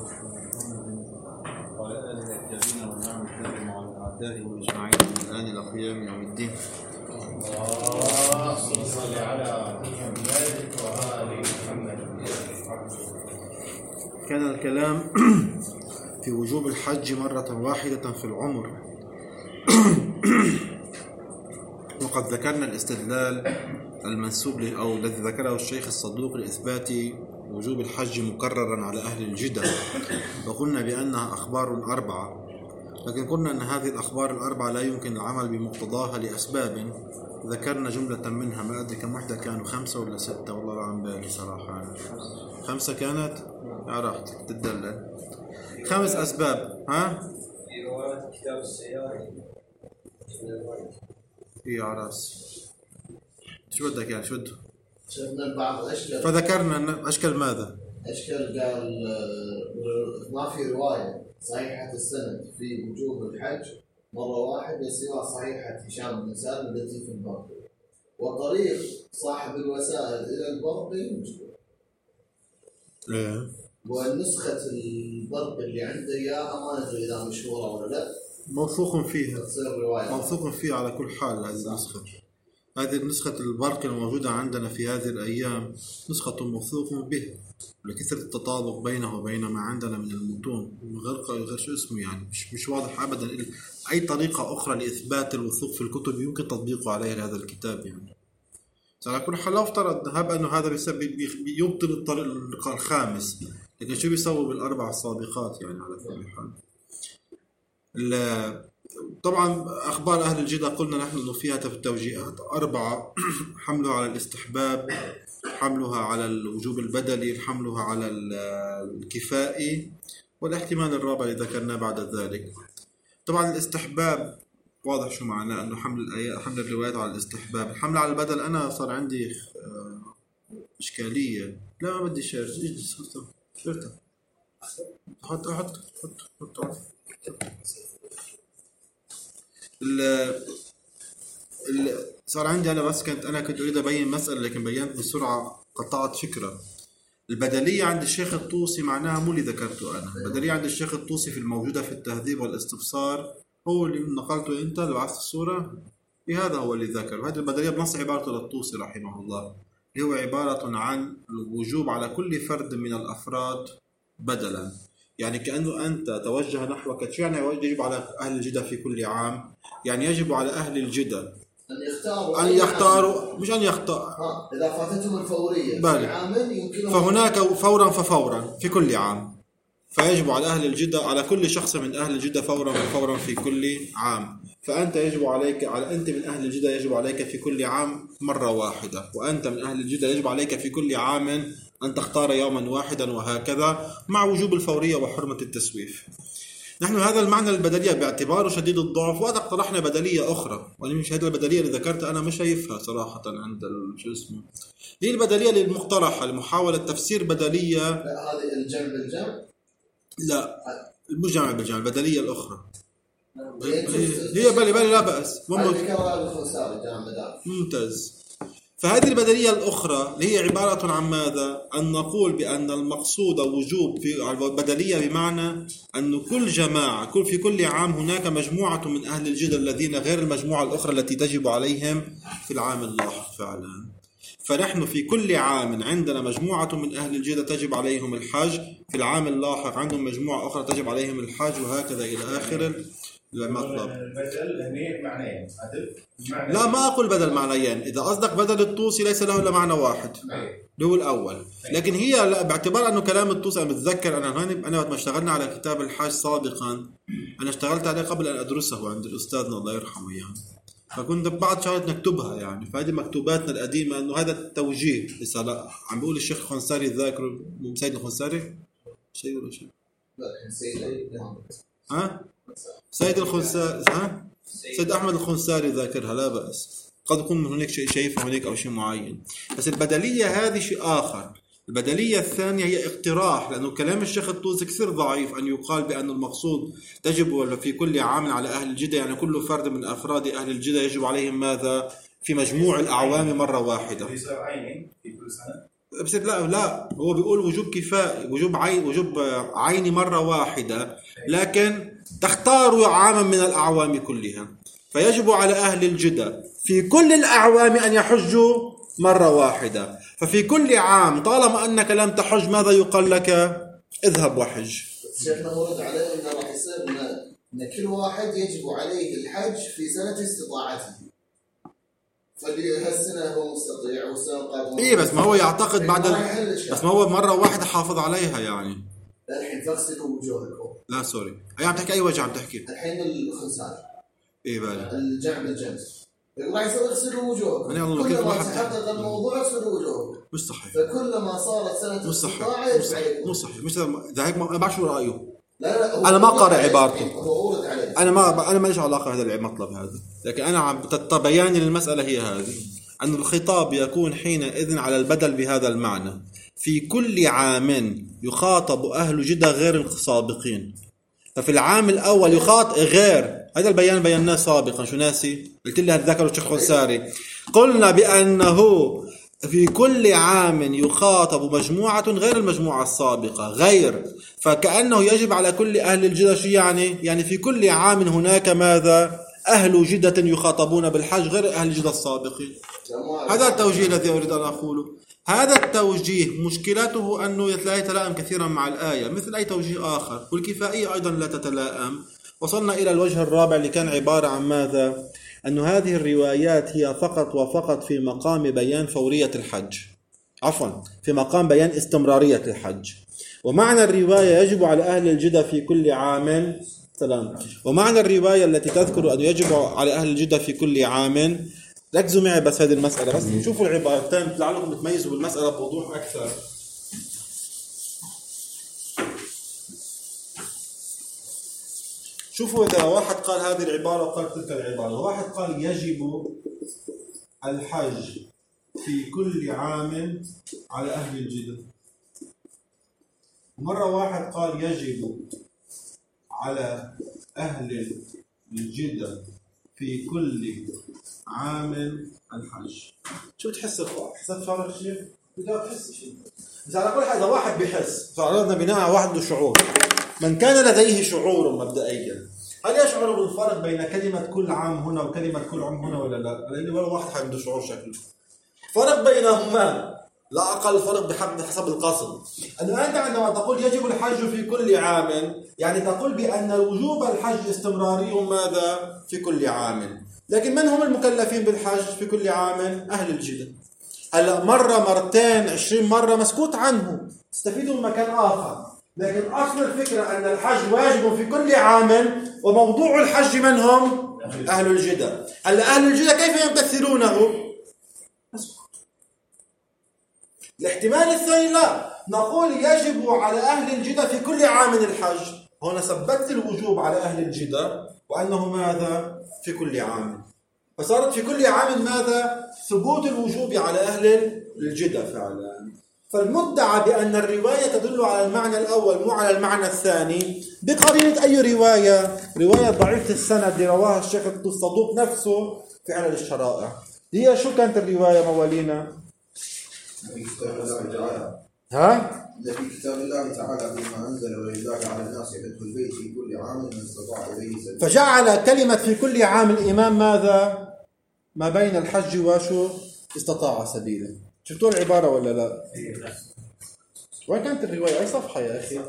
وعلى آله الكريمين والنعم الكريم وعلى أعدائه أجمعين من الآن إلى قيام يوم الدين. اللهم صل على محمد وآل محمد. كان الكلام في وجوب الحج مرة واحدة في العمر، وقد ذكرنا الاستدلال المنسوب أو الذي ذكره الشيخ الصدوق لإثبات وجوب الحج مكررا على أهل الجدة، وقلنا بأنها أخبار أربعة، لكن قلنا أن هذه الأخبار الأربعة لا يمكن العمل بمقتضاها لأسباب ذكرنا جملة منها. ما أدري كم وحدة كانوا، 5 ولا 6 والله لا عن بالي صراحة. 5 كانت، عرفت تدلل 5 أسباب. ها في رواية كتاب السيارة في عراس شو بدك يعني شو بده؟ شفنا البعض أشكال، فذكرنا أن أشكال ماذا؟ أشكال قال ما في رواية صحيحة السند في وجوب الحج مرة واحدة سوى صحيحة هشام بن سالم التي في البرد، وطريق صاحب الوسائل إلى البرد مشكلة. والنسخة البرد اللي عنده إياها ما ندري إذا مشهورة ولا لا، موثوق فيها، تصير رواية موثوق فيها على كل حال. هذه النسخة البرق الموجودة عندنا في هذه الأيام نسخة موثوق به لكثرة التطابق بينه وبين ما عندنا من المتون، غير شو اسمه يعني مش واضح أبدا أي طريقة أخرى لإثبات الوثوق في الكتب يمكن تطبيقه عليه لهذا الكتاب. يعني على كل حال لو افترض أنه هذا يبطل الطريق الخامس، لكن شو بيسوي بالأربع السابقات يعني على كل حال. طبعا أخبار أهل الجدة قلنا نحن أنه فيها توجيهات 4: حملها على الاستحباب، حملها على الوجوب البدلي، حملها على الكفائي، والاحتمال الرابع اللي ذكرناه بعد ذلك. طبعا الاستحباب واضح شو معناه، أنه حمل الروايات على الاستحباب. الحمل على البدل أنا صار عندي إشكالية. لا ما بدي شير، اجلس حط صار عندي أنا بس كنت أريد أبين مسألة لكن بينت بسرعة قطعت فكرة. البدلية عند الشيخ الطوسي معناها مو اللي ذكرته أنا. البدلية عند الشيخ الطوسي في الموجودة في التهذيب والاستبصار هو اللي نقلته أنت اللي بعثت الصورة، هذا هو اللي ذكر. هذه البدلية بنص عبارته للطوسي رحمه الله، اللي هو عبارة عن الوجوب على كل فرد من الأفراد بدلا. يعني كأنه أنت توجه نحوك، شو يعني يجب على أهل الجدة في كل عام؟ يعني يجب على أهل الجدة أن يختاروا مش أن يختار إذا فاتتهم الفورية في عام يمكنهم، فهناك فورا في كل عام، فيجب على أهل الجدة على كل شخص من أهل الجدة فورا في كل عام. فأنت يجب عليك أنت من أهل الجدة يجب عليك في كل عام مرة واحدة، وأنت من أهل الجدة يجب عليك في كل عام أن تختار يوما واحدا، وهكذا مع وجوب الفورية وحرمة التسويف. نحن هذا المعنى البدلية باعتباره شديد الضعف، وهذا اقترحنا بدلية أخرى، ومش هذه البدلية اللي ذكرت أنا مش شايفها صراحة عند شو اسمه. هي البدلية المقترحة لمحاولة تفسير بدلية. لا هذه الجمع بالجمع، لا مش جمع بالجمع، البدلية الأخرى هي بالي لا بأس ممتاز. فهذه البدلية الأخرى اللي هي عبارة عن ماذا؟ أن نقول بأن المقصود وجوب في البدلية بمعنى أن كل جماعة في كل عام هناك مجموعة من أهل الجدة الذين غير المجموعة الأخرى التي تجب عليهم في العام اللاحق فعلا. فنحن في كل عام عندنا مجموعة من أهل الجدة تجب عليهم الحج، في العام اللاحق عندهم مجموعة أخرى تجب عليهم الحج، وهكذا إلى آخر المطلب. البدل هني معنيين. لا ما أقول بدل معنيين، إذا قصدك بدل الطوسي ليس له إلا معنى واحد اللي هو الأول. لكن هي باعتبار أنه كلام الطوسي أنا بتذكر أنا وقت ما اشتغلنا على كتاب الحج سابقا، أنا اشتغلت عليه قبل أن أدرسه عند الأستاذنا الله يرحمه يعني، فكنت بعض شغلات نكتبها يعني. فهذه مكتوباتنا القديمة أنه هذا التوجيه لسه لا عم بيقول الشيخ الخنساري الذاكر سيد الخنساري شيء ولا شيء سيد الخنساري سيد أحمد الخنساري ذاكرها لا بأس، قد يكون من هناك شيء شايفه هناك أو شيء معين. بس البدلية هذه شيء آخر. البدلية الثانية هي اقتراح، لأنه كلام الشيخ الطوسي كثير ضعيف أن يقال بأن المقصود تجب في كل عام على أهل الجدة، يعني كل فرد من أفراد أهل الجدة يجب عليهم ماذا؟ في مجموع الأعوام مرة واحدة. يصير عينين في كل سنة. بس لا هو بيقول وجوب كفائي، وجوب عيني مرة واحدة، لكن تختار عاما من الأعوام كلها، فيجب على أهل الجدة في كل الأعوام أن يحجوا مرة واحدة. ففي كل عام طالما أنك لم تحج ماذا يقال لك؟ اذهب وحج. شيخنا ورد عليه أنه راح يصير أن كل واحد يجب عليه الحج في سنة استطاعته، فاللي هالسنة هو مستطيع والسنة القادمة إيه بس ما هو يعتقد بعد بس ما هو مرة واحدة حافظ عليها يعني. الحين تغسلوا وجوهكم. لا سوري، عم تحكي أي وجه عم تحكي؟ الحين الخنسان. إيه بالي. الجعب الجنس. راح يصير يغسلوا وجوهكم. أنا والله كيف كلما تحقق الموضوع يغسلوا وجوهكم. مش صحيح. فكلما صارت سنة استطاعة مش صحيح. مش إذا هيك ما بعرف شو رأيه. لا أنا ما قارئ عبارته. هو ورد عليه. أنا ما ليش علاقة هذا المطلب هذا، لكن أنا بياني للمسألة هي هذه، أن الخطاب يكون حينئذ على البدل بهذا المعنى. في كل عام يخاطب أهل جدة غير السابقين، ففي العام الأول يخاطب غير، هذا البيان بيناه سابقا. شو ناسي؟ قلت لي هذا ذكر الشيخ خنساري، قلنا بأنه في كل عام يخاطب مجموعة غير المجموعة السابقة غير، فكأنه يجب على كل أهل الجدة. شو يعني في كل عام هناك ماذا؟ أهل جدة يخاطبون بالحج غير أهل الجدة السابقين. هذا التوجيه الذي أريد أن أقوله. هذا التوجيه مشكلته أنه لا يتلائم كثيرا مع الآية مثل أي توجيه آخر، والكفائية أيضا لا تتلائم. وصلنا إلى الوجه الرابع اللي كان عبارة عن ماذا؟ أن هذه الروايات هي فقط وفقط في مقام بيان فورية الحج، في مقام بيان استمرارية الحج. ومعنى الرواية يجب على أهل الجدة في كل عام ومعنى الرواية التي تذكر أن يجب على أهل الجدة في كل عام، ركزوا معي بس هذه المسألة، بس شوفوا العبارتين لعلكم تميزوا بالمسألة بوضوح أكثر. شوفوا إذا واحد قال هذه العبارة وقال تلك العبارة، واحد قال يجب الحج في كل عام على أهل الجدة، مرة واحد قال يجب على أهل الجدة في كل عام الحج. شو تحس حسب فارغ شيء؟ لا تحس شيء. بس على كل حال إذا واحد بيحس، فعرضنا بناء على واحد له شعور، من كان لديه شعور مبدئيا هل يشعر بالفرق بين كلمة كل عام هنا وكلمة كل عام هنا ولا لا؟ لأن ولا واحد عنده شعور شكله. فرق بينهما لا أقل فرق بحسب القصد. أنه أنت عندما تقول يجب الحج في كل عام يعني تقول بأن وجوب الحج استمراري ماذا؟ في كل عام. لكن من هم المكلفين بالحج في كل عام؟ أهل الجدة. هلا مرة مرتين 20 مرة مسكوت عنه، تستفيدوا من مكان آخر، لكن أصل الفكرة أن الحج واجب في كل عام، وموضوع الحج من هم؟ أهل الجدة. هلا أهل الجدة كيف يمتثلونه؟ الاحتمال الثاني لا، نقول يجب على أهل الجدة في كل عام الحج، هنا ثبت الوجوب على أهل الجدة وأنه ماذا؟ في كل عام، فصارت في كل عام ماذا؟ ثبوت الوجوب على أهل الجدة فعلا. فالمدعى بأن الرواية تدل على المعنى الأول مو على المعنى الثاني بقرينة أي رواية؟ رواية ضعيفة السند اللي رواها الشيخ الصدوق نفسه في علل الشرائع. هي شو كانت الرواية موالينا؟ في كتاب الله تعالى. في كتاب الله تعالى بما أنزل ولله على الناس حج البيت في كل عام من استطاع إليه سبيلا. فجعل كلمة في كل عام الإمام ماذا؟ ما بين الحج وشو؟ استطاع سبيلا. شفتوا العبارة ولا لا؟ وين كانت الرواية؟ أي صفحة يا أخي؟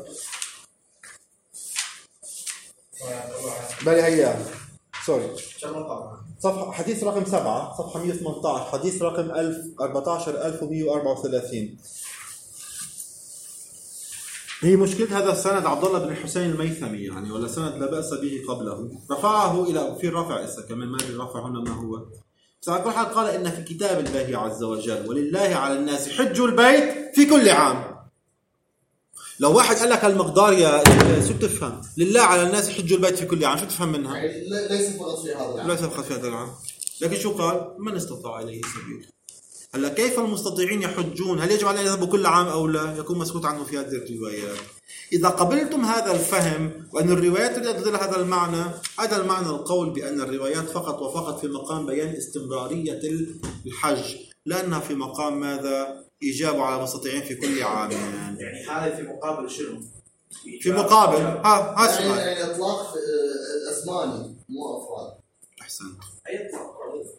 بالي هيا سوري صفحة حديث رقم 7 صفحة 118 حديث رقم 14134. هي مشكلة هذا السند عبد الله بن الحسين الميثمي يعني، ولا سند لا بأس به قبله، رفعه إلى في الرفع إسا كمان ما أدري الرفع هنا ما هو. بس على كل حال قال إن في كتاب الله عز وجل ولله على الناس حج البيت في كل عام. لو واحد قال لك المقدار يا شو بتفهم؟ لله على الناس حج البيت في كل عام، شو تفهم منها؟ يعني ليس فقط في هذا العام. ليس فقط في هذا العام، لكن شو قال؟ من استطاع إليه سبيل. هلا كيف المستطيعين يحجون؟ هل يجب عليهم يذهبوا كل عام أو لا؟ يكون مسكوت عنه في هذه الروايات. إذا قبلتم هذا الفهم وأن الروايات تدل هذا المعنى، هذا المعنى القول بأن الروايات فقط وفقط في مقام بيان استمرارية الحج، لأنها في مقام ماذا؟ إيجابه على المستطيعين في كل عام. يعني هذا في مقابل شنو؟ في مقابل ها سؤال. يعني اطلاق اسماني مو افراد. احسنت. اي اطلاق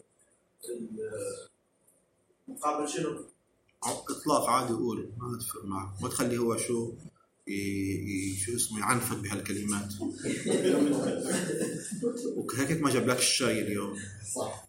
مقابل شنو؟ اطلاق عادي يقول ما تفرق معك، ما تخلي هو شو شو اسمه يعنفك بهالكلمات. وهيك ما جاب لك الشاي اليوم. صح.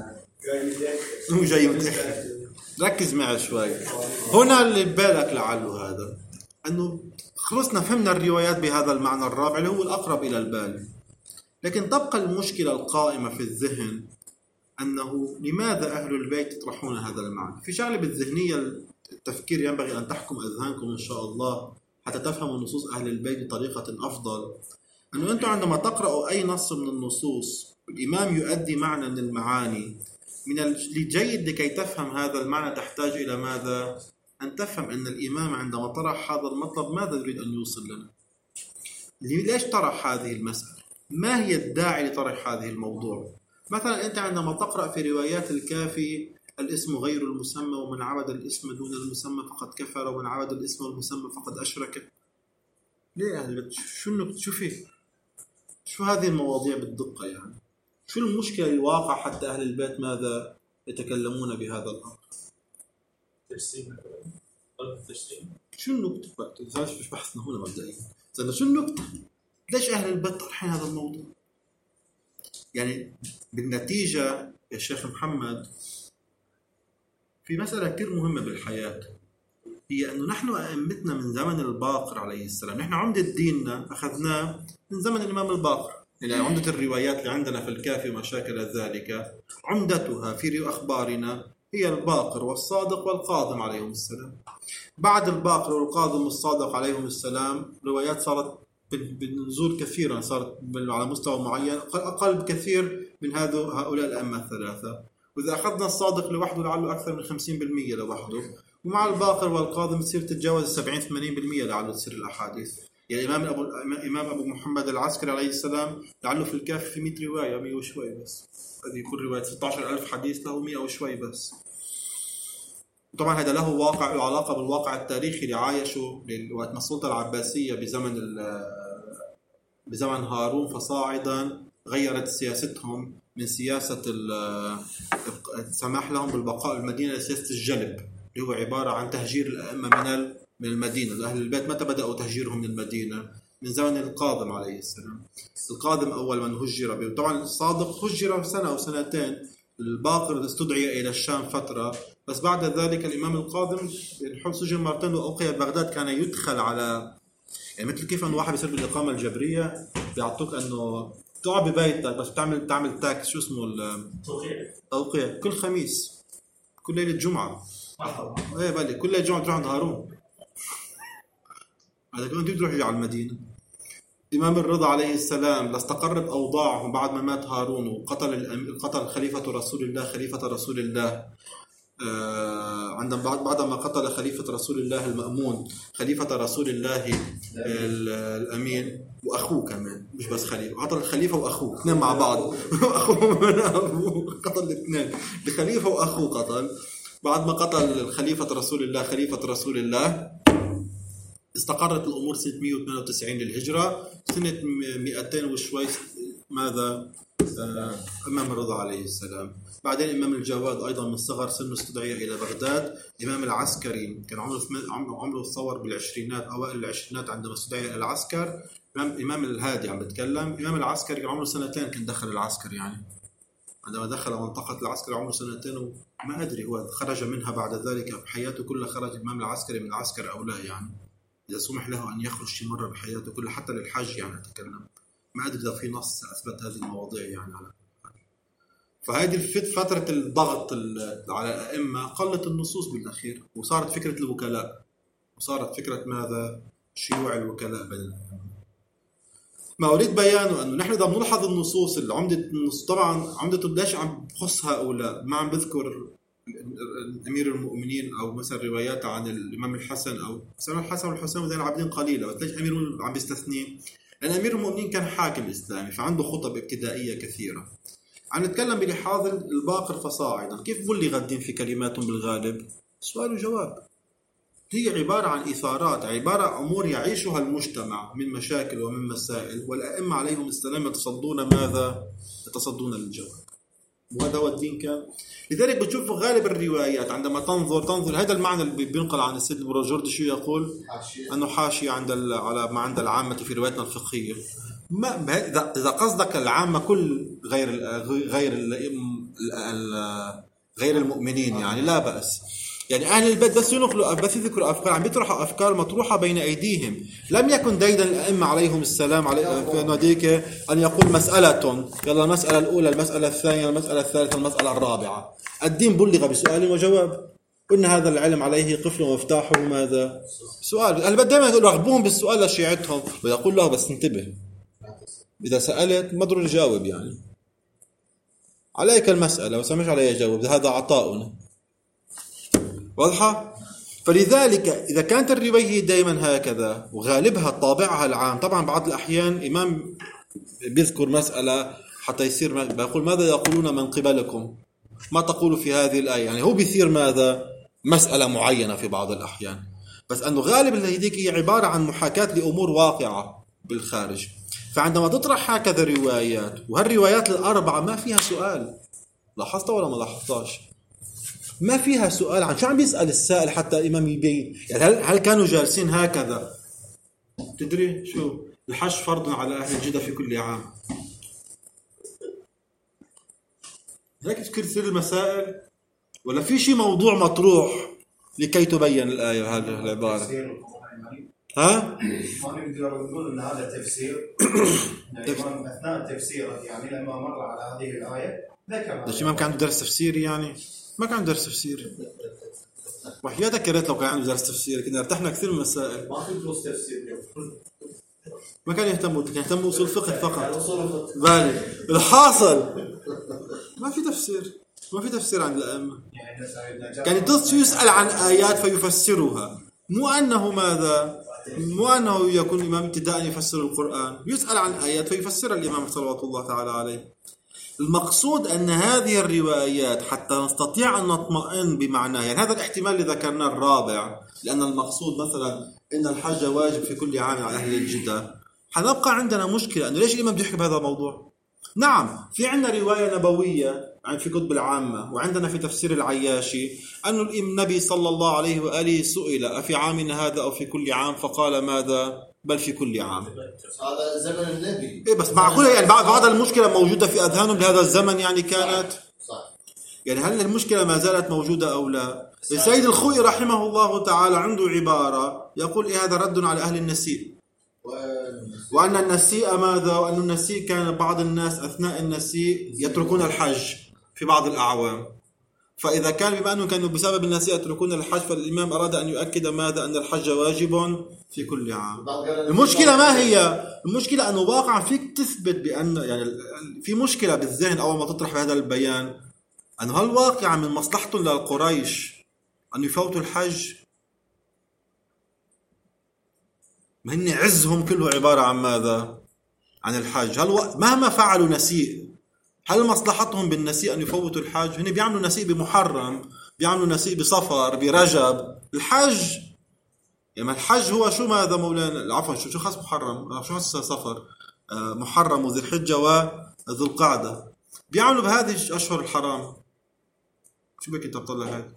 هو جاي متأخر. ركز معي شوي. هنا اللي ببالك لعله هذا انه خلصنا فهمنا الروايات بهذا المعنى الرابع اللي هو الأقرب إلى البال، لكن تبقى المشكلة القائمة في الذهن أنه لماذا أهل البيت يطرحون هذا المعنى؟ في شغلة بالذهنية التفكير ينبغي أن تحكم أذهانكم إن شاء الله حتى تفهموا نصوص أهل البيت بطريقة أفضل. أنه أنتم عندما تقرأوا أي نص من النصوص الإمام يؤدي معنى من المعاني، من الجيد لكي تفهم هذا المعنى تحتاج إلى ماذا؟ أن تفهم أن الإمام عندما طرح هذا المطلب ماذا يريد أن يوصل لنا؟ ليش طرح هذه المسألة؟ ما هي الداعي لطرح هذه الموضوع؟ مثلا أنت عندما تقرأ في روايات الكافي الاسم غير المسمى ومن عبد الاسم دون المسمى فقد كفر ومن عبد الاسم والمسمى فقد أشرك. ليه يعني؟ شو فيه؟ شو هذه المواضيع بالدقة يعني؟ شو المشكلة الواقع حتى أهل البيت ماذا يتكلمون بهذا الأمر؟ تجسيم قلب التجسيم. شو النكتة بقى؟ مش بحثنا هنا مبدئيا. شو النكتة؟ ليش أهل البيت طرحين هذا الموضوع؟ يعني بالنتيجة يا شيخ محمد في مسألة كتير مهمة بالحياة، هي أنه نحن أئمتنا من زمن الباقر عليه السلام، نحن عمدة ديننا أخذناه من زمن الإمام الباقر. يعني عمدة الروايات اللي عندنا في الكافي وما شاكل ذلك عمدتها في أخبارنا هي الباقر والصادق والقاضم عليهم السلام. بعد الباقر والقاضم والصادق عليهم السلام روايات صارت بالنزول كثيرا، صارت على مستوى معين أقل بكثير من هؤلاء الأئمة الثلاثة. وإذا أخذنا الصادق لوحده لعله أكثر من 50% لوحده، ومع الباقر والقاضم تصير تتجاوز 70-80% لعله تصير الأحاديث. يعني إمام أبو محمد العسكري عليه السلام لعله في الكافي في 100 رواية 100 وشوي بس. هذه يكون رواية 16,000 حديث له 100 وشوي بس. طبعا هذا له واقع علاقة بالواقع التاريخي اللي عايشوا وقت السلطة العباسية بزمن هارون فصاعدا غيرت سياستهم من سياسة السماح لهم بالبقاء المدينة لسياسة الجلب اللي هو عبارة عن تهجير الأئمة من المدينة. أهل البيت متى بدأوا تهجيرهم من المدينة؟ من زمن القاضم عليه السلام. القاضم أول من هجر، طبعا الصادق هجر سنة أو سنتين، الباقر استدعي إلى الشام فترة، بس بعد ذلك الإمام القاضم سجن مرتين وأوقية بغداد. كان يدخل على يعني مثل كيف أنه واحد بيصير بالإقامة الجبرية بيعطوك أنه تقعد ببيتك بس تعمل تاكس شو اسمه توقيع كل خميس كل ليلة جمعة. ايه بالي كل ليلة جمعة تروح عند هارون. هذا كنت تروح على المدينة. الإمام الرضا عليه السلام لاستقرت أوضاعهم بعد ما مات هارون وقتل خليفة رسول الله عندما بعدما قتل خليفة رسول الله المأمون خليفة رسول الله الأمين وأخوه كمان، مش بس خليفة، قتل الخليفة وأخوه اثنين مع بعض. أخوه من أبوه قتل الاثنين، الخليفة وأخوه قتل. بعد ما قتل خليفة رسول الله استقرت الأمور سنة 192 للهجرة. سنة 200 وشوي ماذا إمام الرضا عليه السلام. بعدين إمام الجواد أيضا من صغر سنه استدعي إلى بغداد. إمام العسكري كان عمره تصور بالعشرينات أوائل العشرينات عندما استدعي إلى العسكر. إمام الهادي عم بتكلم، إمام العسكري كان عمره 2 كان دخل العسكر، يعني عندما دخل منطقة العسكر عمره 2 وما أدري هو خرج منها بعد ذلك بحياته كلها. خرج الإمام العسكري من العسكر أو لا، يعني إذا سمح له أن يخرج شي مرة بحياته كلها حتى للحج، يعني أتكلم ما أدري إذا في نص أثبت هذه المواضيع يعني على. فهذه فترة الضغط على الأئمة قلت النصوص بالأخير وصارت فكرة الوكلاء وصارت فكرة ماذا شيوع الوكلاء بين الأئمة. ما أريد بيانه أنه نحن إذا بنلاحظ النصوص اللي طبعا عمدة ليش عم بخص هؤلاء، ما عم بذكر أمير المؤمنين أو مثلا روايات عن الإمام الحسن أو مثلا الحسن والحسين وزين العابدين قليلة، بس ليش أمير عم بيستثنيه؟ لأن أمير المؤمنين كان حاكم إسلامي فعنده خطب ابتدائية كثيرة. عم نتكلم بلحاظ الباقر فصاعدا، كيف بولي غدين في كلماتهم بالغالب سؤال وجواب. هي عبارة عن إثارات، عبارة أمور يعيشها المجتمع من مشاكل ومن مسائل، والأئمة عليهم السلام يتصدون ماذا؟ يتصدون للجواب. وهذا هو الدين كان. لذلك بتشوفوا غالب الروايات عندما تنظر هذا المعنى اللي بينقل عن السيد البروجردي شو يقول؟ أنه حاشية على ما عند العامة في رواياتنا الفقهية. ما إذا قصدك العامة كل غير المؤمنين يعني لا بأس. يعني أهل البيت بس يذكروا أفكار، عم بيطرحوا أفكار مطروحة بين أيديهم. لم يكن ديدا الأئمة عليهم السلام في نوديك أن يقول مسألة، يلا المسألة الأولى، المسألة الثانية، المسألة الثالثة، المسألة الرابعة. الدين بلغ بسؤال وجواب. قلنا هذا العلم عليه قفل ومفتاحه ماذا؟ سؤال. البيت دائما يرغبون بالسؤال لشيعتهم، ويقول له بس انتبه، إذا سألت ما ضروري جاوب، يعني عليك المسألة وسمش علي جاوب، هذا عطاؤنا. واضحة؟ فلذلك إذا كانت الرواية دائما هكذا وغالبها طابعها العام، طبعا بعض الأحيان إمام بيذكر مسألة حتى يصير بيقول ماذا يقولون من قبلكم، ما تقول في هذه الآية، يعني هو بيصير ماذا؟ مسألة معينة في بعض الأحيان، بس أنه غالب الهديك هي عبارة عن محاكاة لأمور واقعة بالخارج. فعندما تطرح هكذا روايات، وهالروايات الأربعة ما فيها سؤال، لاحظت ولا ما لاحظتاش؟ ما فيها سؤال عن شو عم بيسأل السائل حتى الإمام يبين. يعني هل كانوا جالسين هكذا؟ تدري شو الحج فرض على أهل الجدة في كل عام، هيك تكرر المسائل، ولا في شيء موضوع مطروح لكي تبين الآية هذه العبارة؟ ها؟ ما نقدر نقول ان هذا تفسير. الإمام اثناء التفسير يعني لما مر على هذه الآية ذكر. ليش ما كان عنده درس تفسيري؟ يعني ما كان درس تفسير. وحياتك يا ريت لو كان عنده درس تفسير، كنا ارتحنا كثير من المسائل. ما في دروس تفسير، ما كان يهتم، كان يهتم وصول فقه فقط. بالي الحاصل ما في تفسير، ما في تفسير عند الأئمة. كان يسأل عن آيات فيفسرها، مو أنه ماذا؟ مو أنه يكون إمام ابتداء يفسر القرآن، يسأل عن آيات فيفسر الإمام صلوات الله تعالى عليه. المقصود أن هذه الروايات حتى نستطيع أن نطمئن بمعناها، يعني هذا الاحتمال اللي ذكرناه الرابع، لأن المقصود مثلا إن الحج واجب في كل عام على أهل الجدة، حنبقى عندنا مشكلة أنه ليش الإمام بده يحكي بهذا الموضوع؟ نعم في عندنا رواية نبوية في كتب العامة، وعندنا في تفسير العياشي أن النبي صلى الله عليه وآله سئل أفي عامنا هذا أو في كل عام، فقال ماذا؟ بل في كل عام. هذا زمن النبي. إيه بس معقولة يعني بعض المشكلة موجودة في أذهانهم بهذا الزمن يعني كانت صح. يعني هل المشكلة ما زالت موجودة أو لا؟ السيد الخوئي رحمه الله تعالى عنده عبارة يقول إيه هذا رد على أهل النسيء، وأن النسيء ماذا؟ وأن النسيء كان بعض الناس أثناء النسيء يتركون الحج في بعض الأعوام، فإذا كان بما أنه كانوا بسبب النسيء يتركون الحج، فالإمام أراد أن يؤكد ماذا؟ أن الحج واجب في كل عام. المشكلة ما هي؟ المشكلة أنه واقعا فيك تثبت بأن يعني في مشكلة بالذهن أول ما تطرح بهذا البيان، أنه هل واقعا من مصلحة للقريش أن يفوتوا الحج؟ ما هن عزهم كله عبارة عن ماذا؟ عن الحج. مهما فعلوا نسيء، هل مصلحتهم بالنسيء أن يفوتوا الحج؟ هن بيعملوا نسيء بمحرم، بيعملوا نسيء بصفر، برجب. الحج يعني الحج هو شو ماذا مولانا؟ عفوا شو خاص محرم؟ شو خاص صفر؟ محرم وذي الحجة وذو القعدة، بيعملوا بهذه الأشهر الحرام. شو بك أنت بطلع هذا؟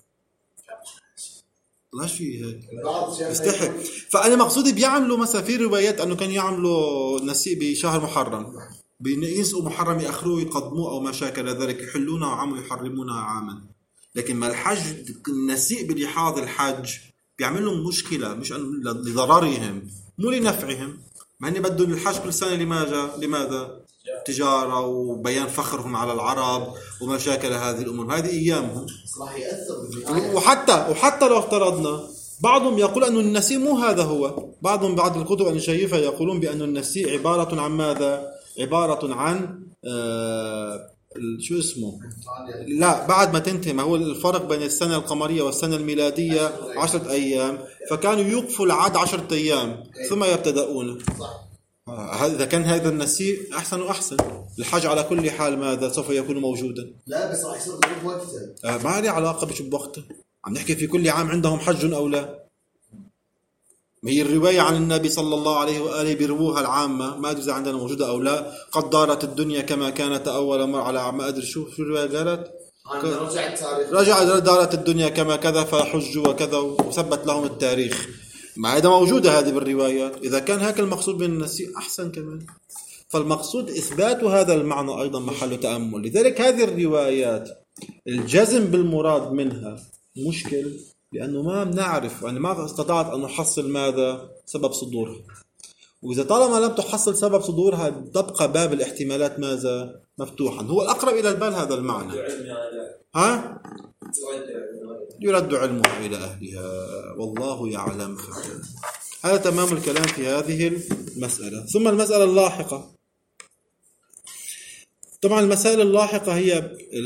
لاش فيه هيك يستحق. فأنا مقصودي بيعملوا مثلا في روايات أنه كان يعملوا نسيء بشهر محرم، بينسوا محرم يأخروه يقدموه أو ما شاكل ذلك، يحلونها عام ويحرمونها عاما. لكن ما الحج النسيء بلحاظ الحج بيعمل لهم مشكلة، مش لضررهم مو لنفعهم. ما هني بدهم الحج كل سنة لماذا؟ تجارة وبيان فخرهم على العرب وما شاكل هذه الأمور، هذه أيامهم. وحتى لو افترضنا بعضهم يقول أن النسيء مو هذا هو، بعض الكتب أن شايفها يقولون بأن النسيء عبارة عن ماذا؟ عبارة عن شو اسمه؟ لا بعد ما تنتهي، ما هو الفرق بين السنة القمرية والسنة الميلادية 10 أيام، فكانوا يوقفوا العاد 10 أيام ثم يبتدؤون. إذا كان هذا النسيء أحسن وأحسن. الحج على كل حال ماذا؟ سوف يكون موجودا. لا بس راح يصير بوقته. ما لي علاقة بوقته. عم نحكي في كل عام عندهم حج أو لا؟ ما هي الرواية عن النبي صلى الله عليه وآله بيرووها العامة، ما أدري إذا عندنا موجودة أو لا. قد دارت الدنيا كما كانت أول مرة، على ما أدري شو الرواية قالت. رجع دارت الدنيا كما كذا فحجوا وكذا وثبت لهم التاريخ. ما هذا موجودة هذه بالروايات. إذا كان هيك المقصود من النسيء أحسن كمان. فالمقصود إثبات هذا المعنى أيضا محل تأمل. لذلك هذه الروايات الجزم بالمراد منها مشكل، لأنه ما بنعرف، يعني ما استطعت أن نحصل ماذا سبب صدورها. وإذا طالما لم تحصل سبب صدورها تبقى باب الاحتمالات ماذا مفتوحا. هو الأقرب إلى البال هذا المعنى. يرد علمه إلى أهلها والله يعلم. هذا تمام الكلام في هذه المسألة. ثم المسألة اللاحقة، طبعا المسائل اللاحقة هي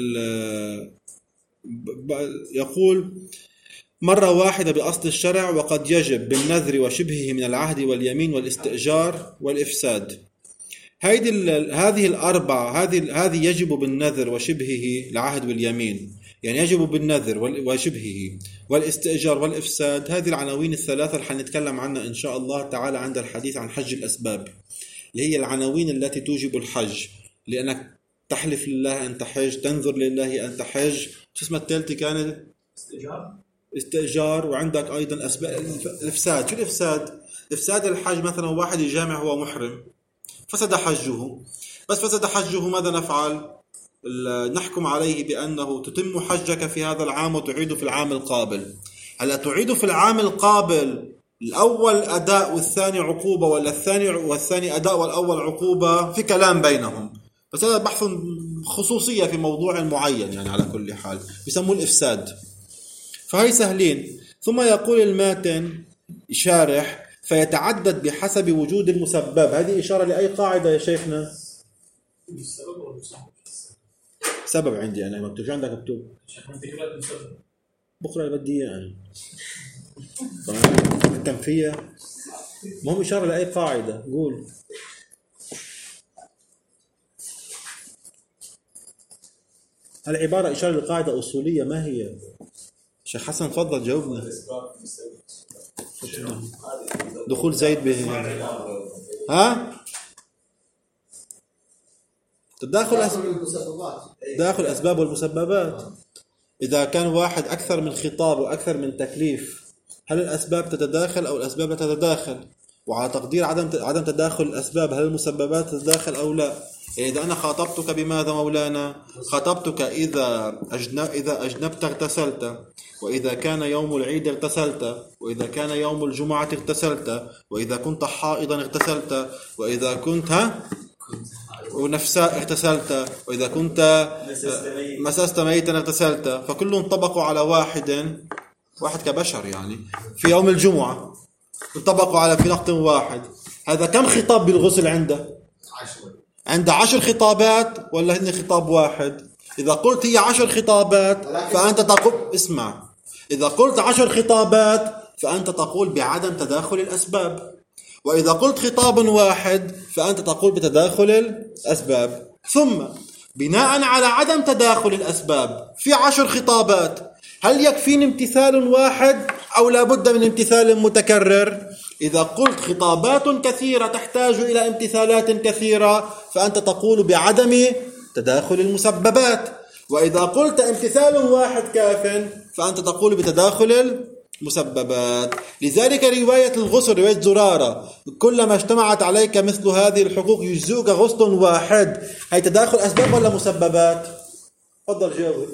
يقول مرة واحدة بأصل الشرع، وقد يجب بالنذر وشبهه من العهد واليمين والاستئجار والإفساد. هذه الأربعة، هذه يجب بالنذر وشبهه العهد واليمين، يعني يجب بالنذر وشبهه والاستئجار والإفساد. هذه العناوين الثلاثة اللي حنتكلم عنها إن شاء الله تعالى عند الحديث عن حج الأسباب، اللي هي العناوين التي توجب الحج. لأنك تحلف لله أن تحج، تنذر لله أن تحج. شو اسمها الثالثة كانت؟ استئجار. وعندك أيضا أسباب الإفساد. شو الإفساد؟ إفساد الحج مثلا واحد يجامع هو محرم فسد حجه، بس فسد حجه ماذا نفعل؟ نحكم عليه بأنه تتم حجك في هذا العام وتعيد في العام القابل. هل تعيد في العام القابل الأول أداء والثاني عقوبة، ولا الثاني أداء والأول عقوبة؟ في كلام بينهم، بس هذا بحث خصوصية في موضوع معين. يعني على كل حال بيسموه الإفساد. فهي سهلين. ثم يقول الماتن شارح فيتعدد بحسب وجود المسبب. هذه إشارة لأي قاعدة يا شيخنا؟ سبب عندي أنا مكتوب. شو عندك مكتوب؟ بكرة بدي يعني التنفية مهم إشارة لأي قاعدة. قول. العبارة إشارة لقاعدة أصولية. ما هي؟ شيخ حسن تفضل جاوبنا. دخول زيد به تداخل أسباب والمسببات. إذا كان واحد أكثر من خطاب وأكثر من تكليف، هل الأسباب تتداخل أو الأسباب لا تتداخل؟ وعلى تقدير عدم تداخل الأسباب، هل المسببات تتداخل أو لا؟ يعني إذا أنا خاطبتك بماذا مولانا؟ خاطبتك إذا أجنبت اغتسلت، وإذا كان يوم العيد اغتسلت، وإذا كان يوم الجمعة اغتسلت، وإذا كنت حائضا اغتسلت، وإذا كنت ونفساء اغتسلت، وإذا كنت مسست ميتا اغتسلت. فكلهم انطبقوا على واحد كبشر. يعني في يوم الجمعة انطبقوا على في نقط واحد. هذا كم خطاب بالغسل عنده؟ عنده 10 خطابات ولا هن خطاب واحد؟ إذا قلت هي 10 خطابات فأنت تقول اسمع، إذا قلت 10 خطابات فأنت تقول بعدم تداخل الأسباب، وإذا قلت خطاب واحد فأنت تقول بتداخل الأسباب. ثم بناء على عدم تداخل الأسباب في 10 خطابات، هل يكفيني امتثال واحد أو لابد من امتثال متكرر؟ إذا قلت خطابات كثيرة تحتاج إلى امتثالات كثيرة فأنت تقول بعدم تداخل المسببات، وإذا قلت امتثال واحد كاف فأنت تقول بتداخل المسببات. لذلك رواية الغسل، رواية زرارة، كلما اجتمعت عليك مثل هذه الحقوق يجزوك غسل واحد، هي تداخل أسباب ولا مسببات؟ تفضل جاوب.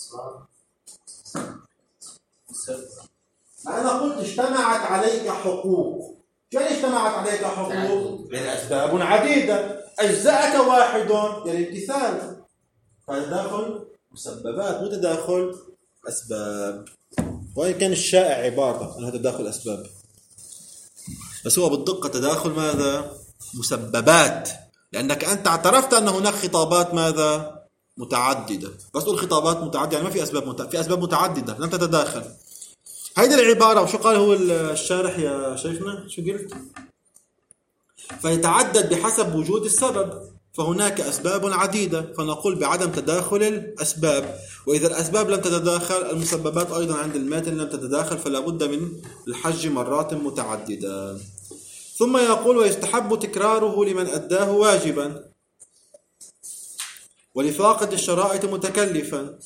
أنا قلت اجتمعت عليك حقوق. شو يعني اجتمعت عليك حقوق؟ أسباب عديدة، أجزاءك واحد للامتثال. فتداخل مسببات مو تداخل أسباب. وإن كان الشائع عبارة أنه تداخل أسباب، بس هو بالدقة تداخل ماذا؟ مسببات. لأنك أنت اعترفت أن هناك خطابات ماذا؟ متعددة. بس تقول خطابات متعددة يعني ما في أسباب في أسباب متعددة لم تتداخل. هيدي العبارة. وشو قال هو الشارح يا شيخنا؟ شو قلت؟ فيتعدد بحسب وجود السبب. فهناك أسباب عديدة، فنقول بعدم تداخل الأسباب. وإذا الأسباب لم تتداخل، المسببات أيضا عند الماتن لم تتداخل، فلا بد من الحج مرات متعددة. ثم يقول ويستحب تكراره لمن أداه واجبا ولفاقد الشرائط متكلفا.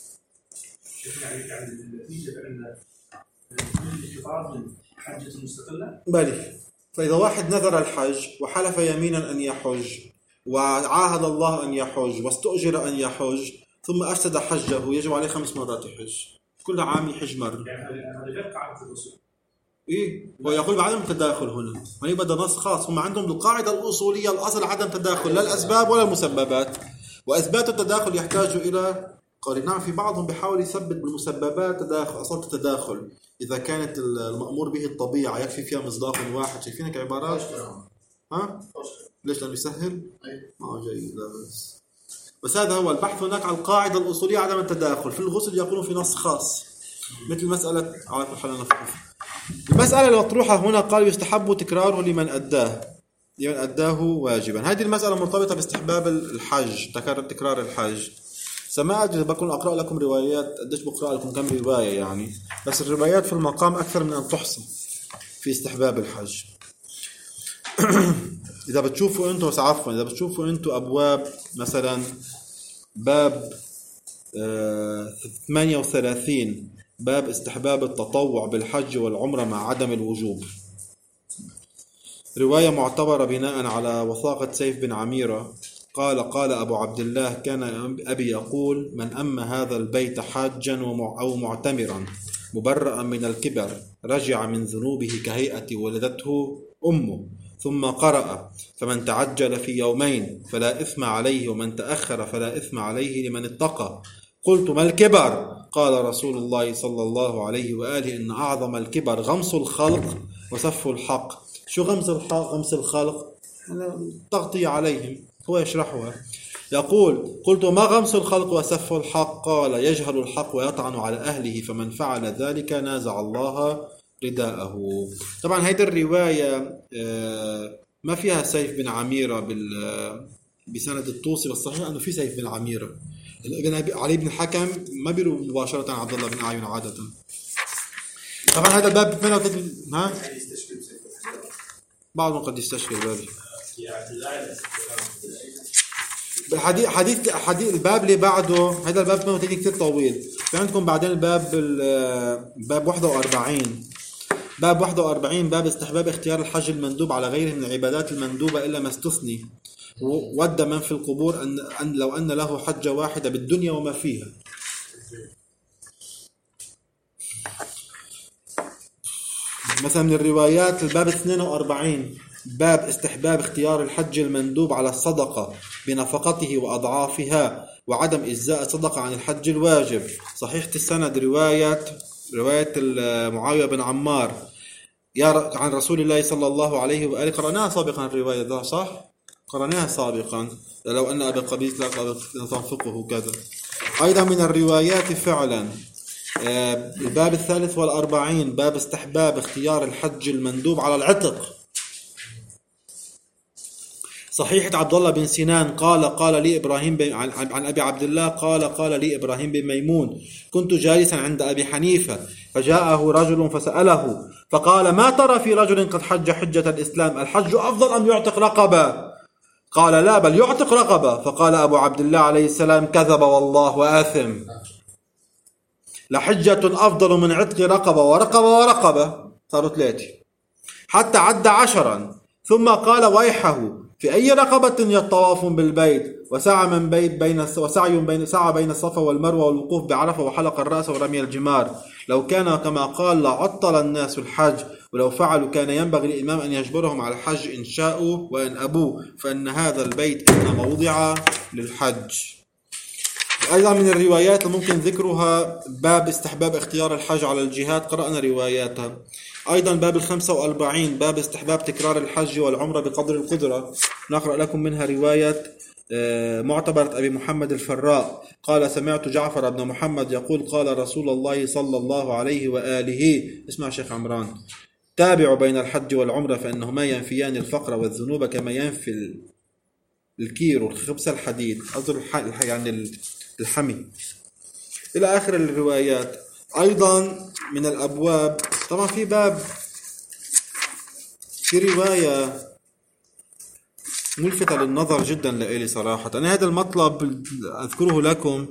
يعني النتيجة أن الانتقاد من حجة مستقلة. بلى، فإذا واحد نذر الحج وحلف يمينا أن يحج وعاهد الله أن يحج واستؤجر أن يحج ثم أفسد حجه، يجب عليه 5 مرات يحج، كل عام يحج مرة. يعني هذا غير قاعدة الأصول. إيه، ويقول بعدم التداخل هنا، ويبقى ده نص خاص. هم عندهم القاعدة الأصولية الأصل عدم تداخل لا الأسباب ولا المسببات، وإثبات التداخل يحتاج إلى قرينة. نعم، في بعضهم بيحاول يثبت بالمسببات تداخل أصل التداخل إذا كانت المأمور به الطبيعة يكفي فيها مصداق واحد. شايفينك كعبارات ها؟ ليش؟ لأنه يسهل؟ جيد، لا بس هذا هو البحث هناك على القاعدة الأصولية عدم التداخل. في الغسل يقولون في نص خاص، مثل مسألة المسألة المطروحة هنا قال يستحب تكراره لمن أداه واجبا. هذه المسألة مرتبطة باستحباب الحج، تكرار الحج. سما أدري بكون أقرأ لكم روايات، قديش بقرأ لكم كم رواية يعني، بس الروايات في المقام أكثر من أن تحصى في استحباب الحج. إذا بتشوفوا أنتوا أبواب مثلا باب 38 باب استحباب التطوع بالحج والعمرة مع عدم الوجوب، رواية معتبرة بناء على وثاقة سيف بن عميرة قال أبو عبد الله كان أبي يقول من أما هذا البيت حاجا أو معتمرا مبرأ من الكبر رجع من ذنوبه كهيئة ولدته أمه. ثم قرأ فمن تعجل في يومين فلا إثم عليه ومن تأخر فلا إثم عليه لمن اتقى. قلت ما الكبر؟ قال رسول الله صلى الله عليه وآله إن أعظم الكبر غمس الخلق وسف الحق. شو غمس الحق؟ غمس الخلق تغطية عليهم، هو يشرحها. يقول قلت ما غمس الخلق وسف الحق؟ قال يجهل الحق ويطعن على أهله فمن فعل ذلك نازع الله رداءه. طبعا هيدي الرواية ما فيها سيف بن عميرة بسند الطوسي، بس صحيح أنه في سيف بن عميرة. علي بن الحكم ما بيروا مباشرة عبد الله بن أعين عادة. طبعا هذا الباب 38 بعضهم قد يستشكل بابي حديث الباب اللي بعده. هذا الباب 38 كتير طويل. في عندكم بعدين باب 41 باب استحباب اختيار الحج المندوب على غيره من العبادات المندوبة إلا ما استثني. ود من في القبور أن لو أن له حجة واحدة بالدنيا وما فيها. مثلا من الروايات الباب 42 باب استحباب اختيار الحج المندوب على الصدقة بنفقته وأضعافها وعدم إجزاء الصدقة عن الحج الواجب. صحيحة السند رواية معاوية بن عمار عن رسول الله صلى الله عليه وآله. قرأناها سابقا الرواية ذا صح؟ قرأناها سابقا لو أن أبي قبيس لا تنفقه كذا. أيضا من الروايات فعلا الباب 43 باب استحباب اختيار الحج المندوب على العتق. صحيحة عبد الله بن سنان قال لي إبراهيم عن أبي عبد الله قال لي إبراهيم بن ميمون كنت جالسا عند أبي حنيفة فجاءه رجل فسأله فقال ما ترى في رجل قد حج حجة الإسلام الحج أفضل أم يعتق رقبة؟ قال لا بل يعتق رقبة. فقال أبو عبد الله عليه السلام كذب والله وآثم، لحجة أفضل من عتق رقبة ورقبة صاروا 3 حتى عد 10 ثم قال ويحه في أي رقبة يطواف بالبيت وسعى بين الصفا والمروة والوقوف بعرفة وحلق الرأس ورمي الجمار. لو كان كما قال لعطل الناس الحج ولو فعلوا كان ينبغي الإمام أن يجبرهم على الحج إن شاءوا وإن أبوا فإن هذا البيت إنما وضع للحج. أيضا من الروايات ممكن ذكرها باب استحباب اختيار الحج على الجهاد، قرأنا رواياتها. أيضا باب 45 باب استحباب تكرار الحج والعمرة بقدر القدرة، نقرأ لكم منها رواية معتبرة أبي محمد الفراء قال سمعت جعفر بن محمد يقول قال رسول الله صلى الله عليه وآله. اسمع شيخ عمران تابعوا بين الحج والعمرة فإنهما ينفيان الفقر والذنوب كما ينفي الكير والخبز الحديد، قصده يعني الحمي إلى آخر الروايات. أيضا من الأبواب طبعا في باب، في رواية ملفتة للنظر جدا لإلي صراحة. أنا هذا المطلب أذكره لكم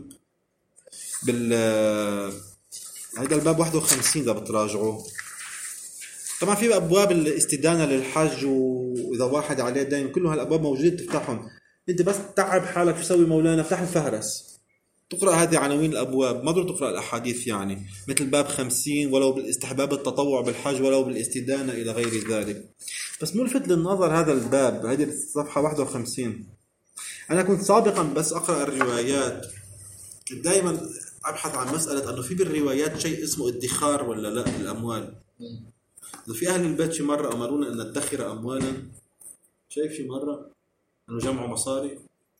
هذا الباب 51 إذا بتراجعوا. طبعا في أبواب الاستدانة للحج، وإذا واحد عليه دين، كل هالأبواب موجودة تفتحهم. أنت بس تعب حالك شو تسوي مولانا؟ افتح الفهرس تقرأ هذه عناوين الأبواب، ما ضروري تقرأ الأحاديث يعني، مثل باب 50 ولو بالاستحباب التطوع بالحج ولو بالاستدانة إلى غير ذلك. بس ملفت للنظر هذا الباب، هذه الصفحة 51. أنا كنت سابقا بس أقرأ الروايات، كنت دائما أبحث عن مسألة أنه في بالروايات شيء اسمه ادخار ولا لا الأموال. إذا في أهل البيت شي مرة أمرونا أن ندخر أموالا، شايف شي مرة أنه جمعوا مصاري.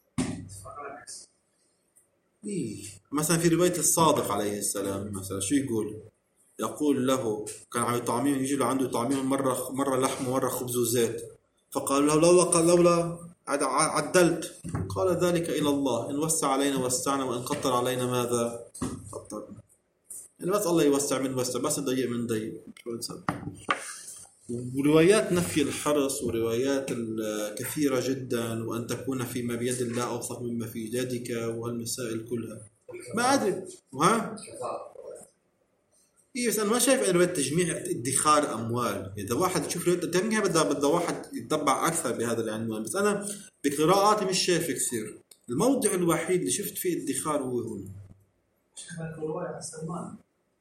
مثلا في رواية الصادق عليه السلام مثلا شو يقول له كان عم يطعمين، يجي له عنده يطعمين مرة لحم ومرة خبز وزيت، فقال له لولا عدلت، قال ذلك إلى الله، إن وسع علينا وسعنا وإن قطر علينا ماذا قطرنا. يعني بس الله يوسع من وسع، بس نضيق من ضيق. وروايات نفي الحرص وروايات كثيرة جدا، وأن تكون فيما بيد الله أوثق مما في يدك، وهالمسائل كلها ما أدري. إيه بس أنا ما شايف أنه تجميع ادخار أموال. إذا واحد يشوف تجميعها بدأ واحد يتبع أكثر بهذا العنوان، بس أنا بقراءاتي مش شايف كثير. الموضع الوحيد اللي شفت فيه ادخار هو هون. شكلها رواية سلمان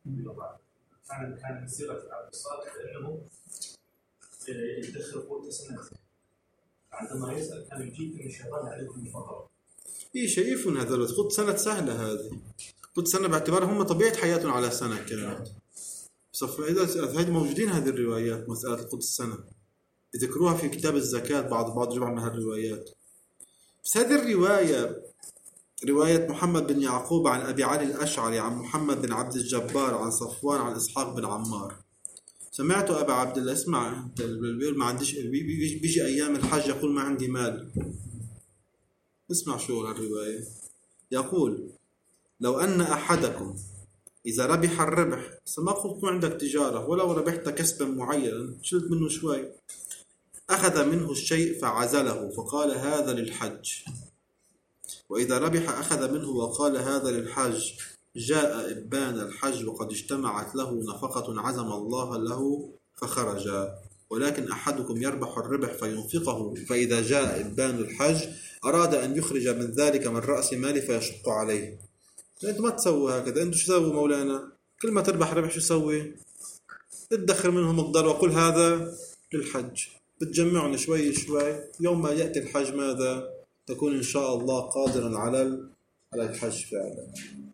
كان سيرة عبد الصالح أنه يدخر قوة سنة، عندما يسأل كان يجيب من الشيطان عليكم الفضل. إيه شايفون هذا قد سنة سهلة، هذه قد سنة باعتبار هم طبيعة حياتهم على سنة كانت. إذا هذه موجودين هذه الروايات، مسألة القدس السنة يذكروها في كتاب الزكاة، بعض جمع من هالروايات. بس هذه الرواية رواية محمد بن يعقوب عن أبي علي الأشعري عن محمد بن عبد الجبار عن صفوان عن إسحاق بن عمار. سمعت أبا عبد الله، اسمع، بيقول ما عنديش، بيجي أيام الحج يقول ما عندي مال. اسمع شو الرواية، يقول لو أن أحدكم إذا ربح الربح، ما قلت ما عندك تجارة، ولو ربحت كسبا معينا شلت منه شوي، أخذ منه الشيء فعزله فقال هذا للحج، وإذا ربح أخذ منه وقال هذا للحج، جاء إبان الحج وقد اجتمعت له نفقة عزم الله له فخرج. ولكن أحدكم يربح الربح فينفقه، فإذا جاء إبان الحج أراد أن يخرج من ذلك من رأس ماله فيشق عليه. أنت ما تسوي هكذا. أنت شو تسوي مولانا؟ كل ما تربح ربح شو تسوي؟ تدخر منه مقدار وقل هذا للحج، بتجمعنا شوي شوي، يوم ما يأتي الحج ماذا؟ تكون إن شاء الله قادرا على الحج فعلا.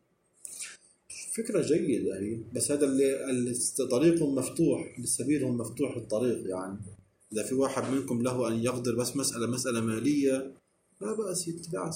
فكرة جيدة هي، بس هذا اللي طريقهم مفتوح، لسبيلهم مفتوح الطريق. يعني إذا في واحد منكم له أن يقدر بس مسألة مالية، لا بأس يتبع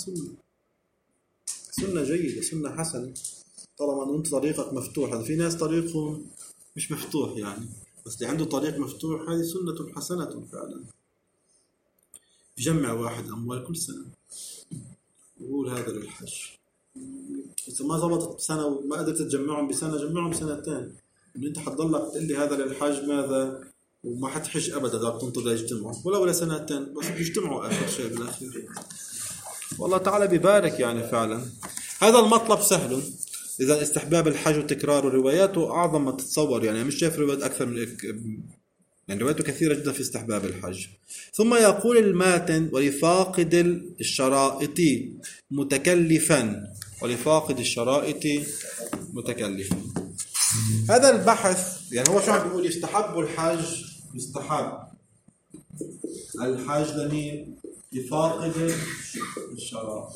سنة جيدة، سنة حسنة، طالما أن أنت طريقك مفتوح. في ناس طريقهم مش مفتوح يعني، بس اللي عنده طريق مفتوح هذه سنة حسنة فعلا. يجمع واحد أموال كل سنة يقول هذا للحج، إذا ما ضبطت سنة وما قدرت تجمعهم بسنة، جمعهم سنتين. إن أنت حتضلك تقول لي هذا للحج ماذا، وما حتحج أبدا إذا بتنطر يجتمعوا ولو لسنتين، بس يجتمعوا آخر شيء بالأخير. والله تعالى ببارك يعني فعلا. هذا المطلب سهل. إذا استحباب الحج وتكرار رواياته أعظم ما تتصور. يعني مش شايف روايات أكثر من يعني رواياته كثيرة جدا في استحباب الحج. ثم يقول الماتن ولفاقد الشرائط متكلفا، ولفاقد الشرائط متكلفا. هذا البحث يعني هو شو عم بيقول؟ يستحب الحج، يستحب الحج لمين؟ لفاقد الشرائط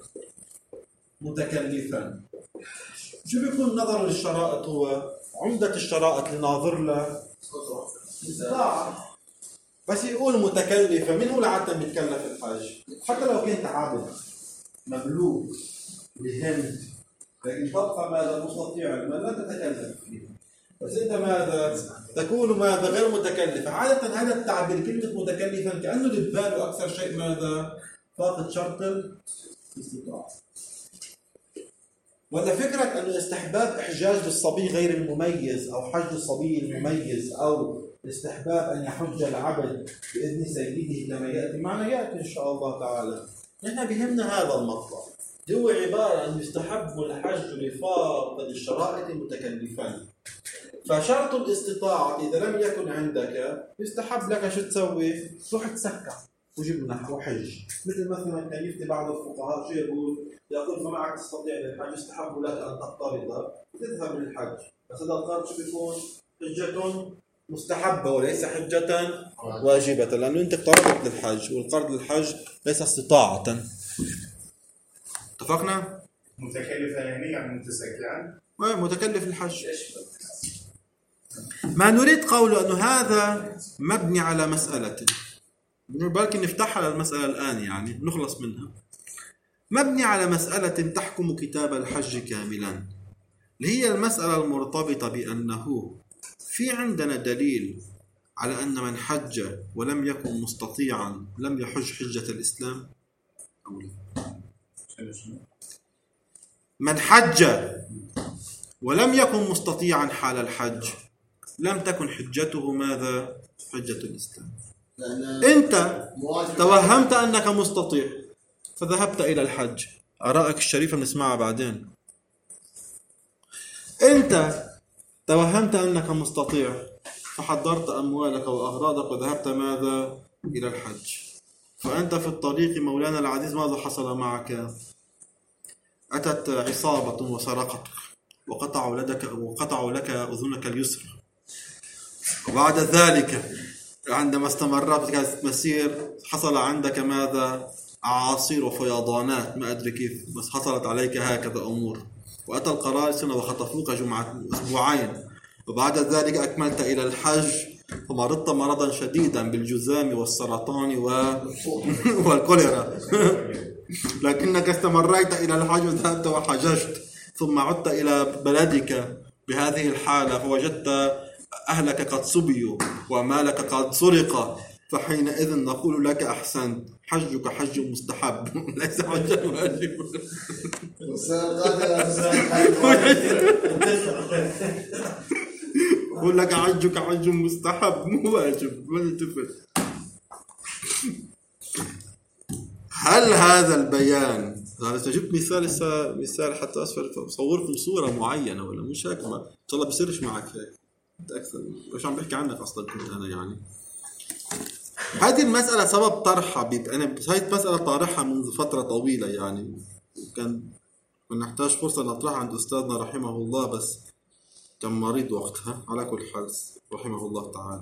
متكلفا. شو بيكون نظر للشرائط؟ هو عمدة الشرائط لناظر له استطاعة. بس يقول متكلفة، من هو لعادة بيتكلف الحج؟ حتى لو كنت عابد مبلوغ لهند، لكن تبقى ماذا مستطيع لا تتكلف فيه. بس انت ماذا تكون ماذا غير متكلفة. عادة هذا التعبير كلمة متكلفا كأنه اللي بباله أكثر شيء ماذا فاقد شرط الاستطاعة. ولا فكرة أنه استحباب إحجاج الصبي غير المميز أو حج الصبي المميز أو استحباب أن يحج العبد بإذن سيده كما يأتي معنا يأتي إن شاء الله تعالى. نحن بهمنا هذا المطلب، هو عبارة أن يستحب الحج لفاقد الشرائط متكلفا. فشرط الاستطاعة إذا لم يكن عندك يستحب لك شو تسوي؟ تروح تسكع وجيب لنا وحج. مثل مثلا كان يفتي بعض الفقهاء شو يقول ما معك تستطيع للحج يستحب لك أن تقترض تذهب للحج، بس هذا القرض شو بيكون؟ حجة مستحبة وليس حجة واجبة، لأنه أنت اقترضت للحج والقرض للحج ليس استطاعة. اتفقنا؟ متكلفة يعني متسكعا؟ متكلف الحج. ما نريد قوله أنه هذا مبني على مسألة، بالك نفتحها المسألة الآن يعني نخلص منها. مبني على مسألة تحكم كتاب الحج كاملا، اللي هي المسألة المرتبطة بأنه في عندنا دليل على أن من حج ولم يكن مستطيعا لم يحج حجة الإسلام أو لا؟ من حج ولم يكن مستطيعا حال الحج لم تكن حجته ماذا؟ حجة الإسلام. أنت توهمت أنك مستطيع فذهبت إلى الحج، آرائك الشريفة نسمعها بعدين. أنت توهمت أنك مستطيع فحضرت أموالك وأغراضك وذهبت ماذا؟ إلى الحج. فأنت في الطريق مولانا العزيز ماذا حصل معك؟ أتت عصابة وسرقتك وقطعوا لك أذنك اليسرى، وبعد ذلك عندما استمرت بك مسير حصل عندك ماذا؟ أعاصير وفيضانات ما أدري كيف، بس حصلت عليك هكذا أمور، وأتى القراصنة وخطفوك أسبوعين، وبعد ذلك أكملت إلى الحج فمرضت مرضا شديدا بالجذام والسرطان والكوليرا لكنك استمريت إلى الحج وذهبت وحججت، ثم عدت إلى بلدك بهذه الحالة فوجدت أهلك قد صبيوا ومالك قد سرق، فحينئذ نقول لك أحسنت، حجك حج مستحب ليس حجا واجب. يقول لك حجك حج مستحب مو واجب. ما تفهم. هل هذا البيان، أنا جبت مثال حتى أسفل أصوركم صورة معينة ولا مش هيك؟ ما إن شاء الله بيصيرش معك هيك أكثر. وش عم بحكي عنك أصلا كنت أنا يعني. هذه المسألة سبب طرحها أنا هاي مسألة طارحها منذ فترة طويلة يعني، كنا نحتاج فرصة نطرحها عند أستاذنا رحمه الله بس كان مريض وقتها. على كل حال رحمه الله تعالى.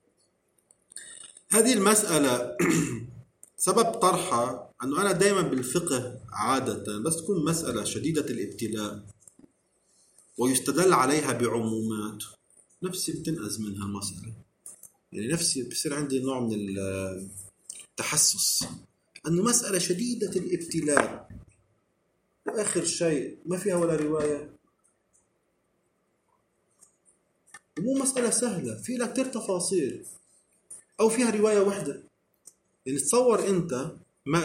هذه المسألة سبب طرحها أنه أنا دائما بالفقه عادة بس تكون مسألة شديدة الابتلاء ويستدل عليها بعمومات نفسي بتنقذ منها المسألة، يعني نفسي بصير عندي نوع من التحسس أنه مسألة شديدة الابتلاء وآخر شيء ما فيها ولا رواية، ومو مسألة سهلة في لها كتير تفاصيل، أو فيها رواية واحدة. يعني تصور أنت ماء